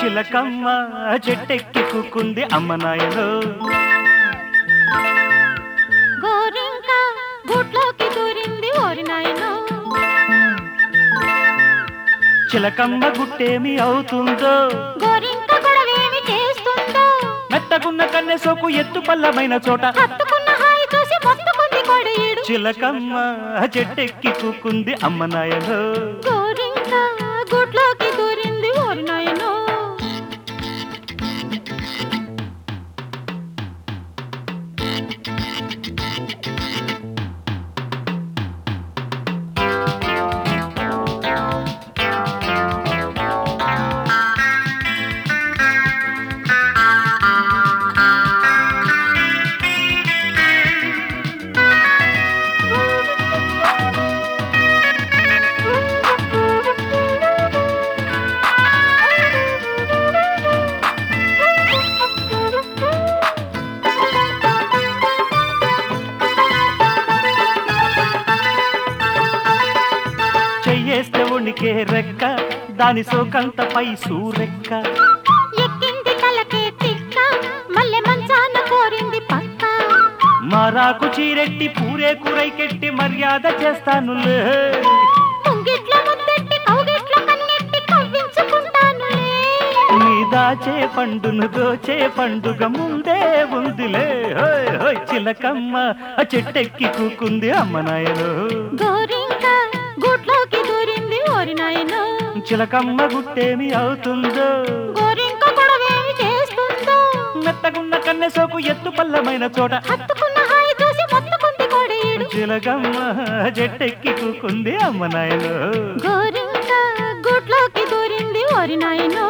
చిలకమ్మ చెట్టెక్కి కూకుంది అమ్మ నాయనో. గోరింక గూట్లోకి దూరింది ఓరి నాయనో. చిలకమ్మ గుట్టేమి అవుతుందో, గోరింక గొడవేమి చేస్తుందో, మెత్తగున్న కన్నె సోకు ఎత్తు పల్లమైన చోట హత్తుకున్న హాయి చూసి మొత్తుకుంది కొడేడు. చిలకమ్మ చెట్టెక్కి కూకుంది అమ్మ నాయనో. గోరింక గూట్లోకి దూరింది ఓరి నాయనో. చెయ్యేస్తే ఉణికే రెక్క, దాని సోకంత పై సూరెక్క. ఎక్కింది తలకే తిక్క, మల్లె మంచాన కోరింది పక్క. మారాకు చీరెట్టి పూరే కూరైకెట్టి మర్యాద చేస్తానులే. ముంగిట్లో ముద్దెట్టి కౌగిట్లో కన్నెట్టి కవ్వించుకుంటానులే. నీ దాచే పండును దోచే పండుగ ముందే ఉందిలే. హోయ్ హోయ్ చిలకమ్మ చెట్టెక్కి కూకుంది అమ్మ నాయనో. గోరింక గూట్లోకి దూరింది ఓరి నాయనో. చిలకమ్మ గుట్టేమి అవుతుందో, గోరింక గొడవేమి చేస్తుందో, మెత్తగున్న కన్నె సోకు ఎత్తు పల్లమైన చోట హత్తుకున్న హాయి చూసి మొత్తుకుంది కొడేడు. చిలకమ్మ చెట్టెక్కి కూకుంది అమ్మ నాయనో. గోరింక గూట్లోకి దూరింది ఓరి నాయనో.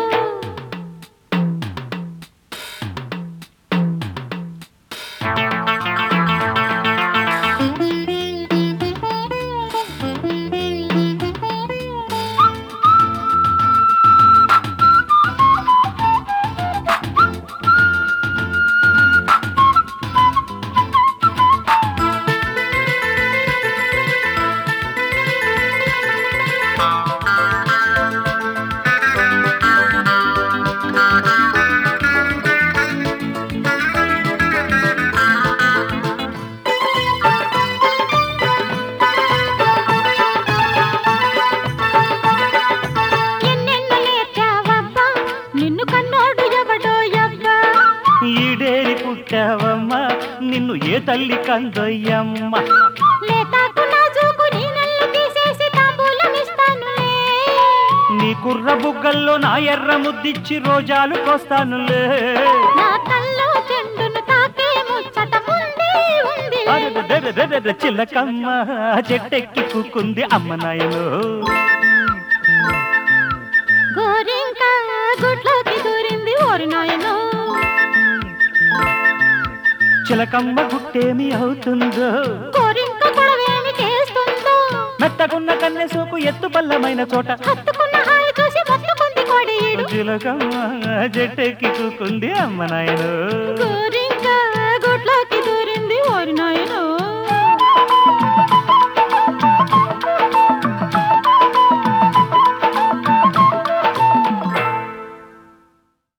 ఎన్నెన్నో నేర్చావబ్బా, నిన్ను కన్నోడు ఎవడో యవ్వా. ఈడేరి పుట్టావమ్మ, నిన్ను ఏ తల్లి కందొయ్యమ్మ. లేతాకు నాజూకు నీ నల్లు తీసేసి తాంబూలమిస్తానులే. నీ కుర్ర బుగ్గల్లో నా ఎర్ర ముద్దిచ్చి రోజాలు కోస్తానులే. నా కల్లో చెండును తాకే ముచ్చట ముందే ఉంది. అరెరెరెరెరెరె చిలకమ్మ చెట్టెక్కి కూకుంది అమ్మ నాయనో. గోరింక గుట్లోకి దూరింది ఓరి నాయనో. చిలకమ్మ గుట్టేమి అవుతుందో, గోరింక గొడవేమి చేస్తుందో, మెత్తగున్న కన్నె సోకు ఎత్తు పల్లమైన చోట హత్తుకున్న హాయి చూసి మొత్తుకుంది కొడేడు. చిలకమ్మ చెట్టెక్కి కూకుంది అమ్మ నాయనో. గోరింక